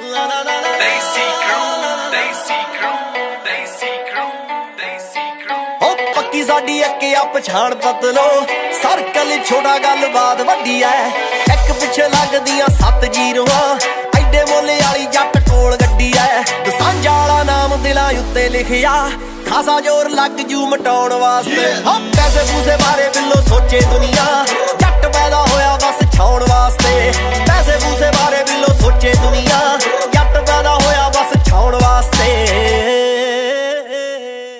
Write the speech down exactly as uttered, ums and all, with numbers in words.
Desi crew, Desi crew, Desi crew, Desi crew। ओ पक्की साडी एक आ पछाण पतलो, circle छोटा गलबात वड्डी ऐ। एक पिछे लगदियां सत्त जीरोआं, एडे मोले वाली जट कोल गड्डी ऐ। दसांझा वाला नाम दिलां उत्ते लिखिया, खासा जोर लग जू मटाउण वास्ते। हो पैसे पूसे बारे बिल्लो सोचे दुनिया, जट पैदा होया